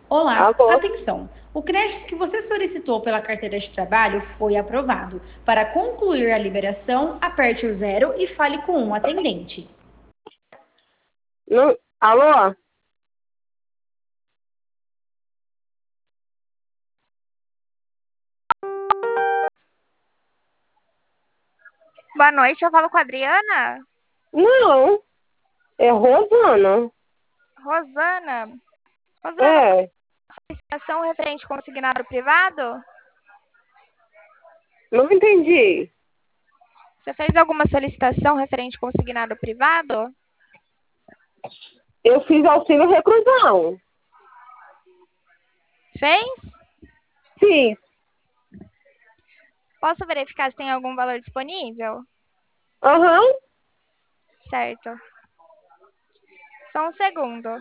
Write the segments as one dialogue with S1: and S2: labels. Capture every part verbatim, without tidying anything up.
S1: Olá,
S2: Alô?
S1: atenção! O crédito que você solicitou pela carteira de trabalho foi aprovado. Para concluir a liberação, aperte o zero e fale com um atendente.
S2: Não, alô?
S3: Boa noite, eu falo com a Adriana.
S2: Não, é Rosana.
S3: Rosana. Rosana, você
S2: É,
S3: tem solicitação referente consignado privado?
S2: não entendi.
S3: Você fez alguma solicitação referente consignado privado?
S2: Eu fiz auxílio reclusão.
S3: Fez?
S2: Fiz.
S3: Posso verificar se tem algum valor disponível?
S2: Aham.
S3: Certo. Só um segundo.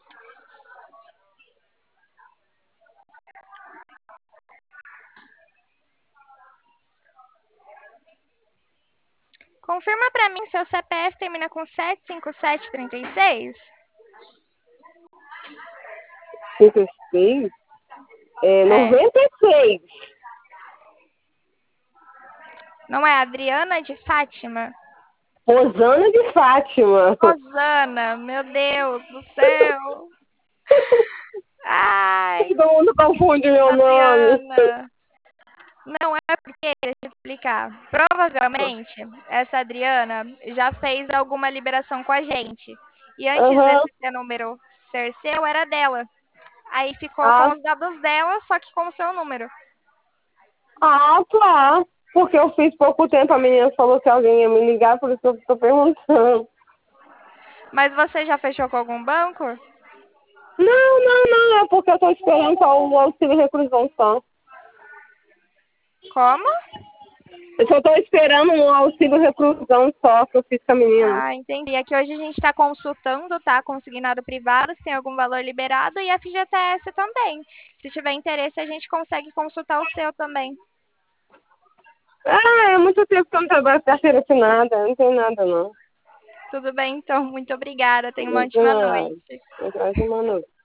S3: Confirma para mim seu C P F termina com sete cinco sete três seis?
S2: Cinco, seis? É
S3: É.
S2: noventa e seis.
S3: Não é Adriana de Fátima?
S2: Rosana de Fátima.
S3: Rosana, meu Deus do céu. Ai,
S2: Todo mundo confunde meu nome.
S3: Adriana. Não é porque, deixa eu te explicar. Provavelmente, essa Adriana já fez alguma liberação com a gente. E antes
S2: Aham.
S3: desse seu número ser seu, era dela. Aí ficou com
S2: Ah,
S3: os dados dela, só que com o seu número.
S2: ah, tá. Porque eu fiz pouco tempo, a menina falou que alguém ia me ligar, por isso eu tô perguntando.
S3: Mas você já fechou com algum banco?
S2: Não, não, não, é porque eu tô esperando só o auxílio reclusão só.
S3: Como?
S2: Eu só tô esperando um auxílio reclusão só que eu fiz com a menina.
S3: Ah, entendi. Aqui hoje a gente está consultando, tá? Consignado privado, se tem algum valor liberado, e F G T S também. Se tiver interesse, a gente consegue consultar o seu também.
S2: Ah, é muito tempo que eu não trabalho com carteira assinada, não tem nada não.
S3: Tudo bem, então. Muito obrigada. Tenha uma
S2: Não tem
S3: ótima
S2: nada.
S3: noite.
S2: Não tem uma noite.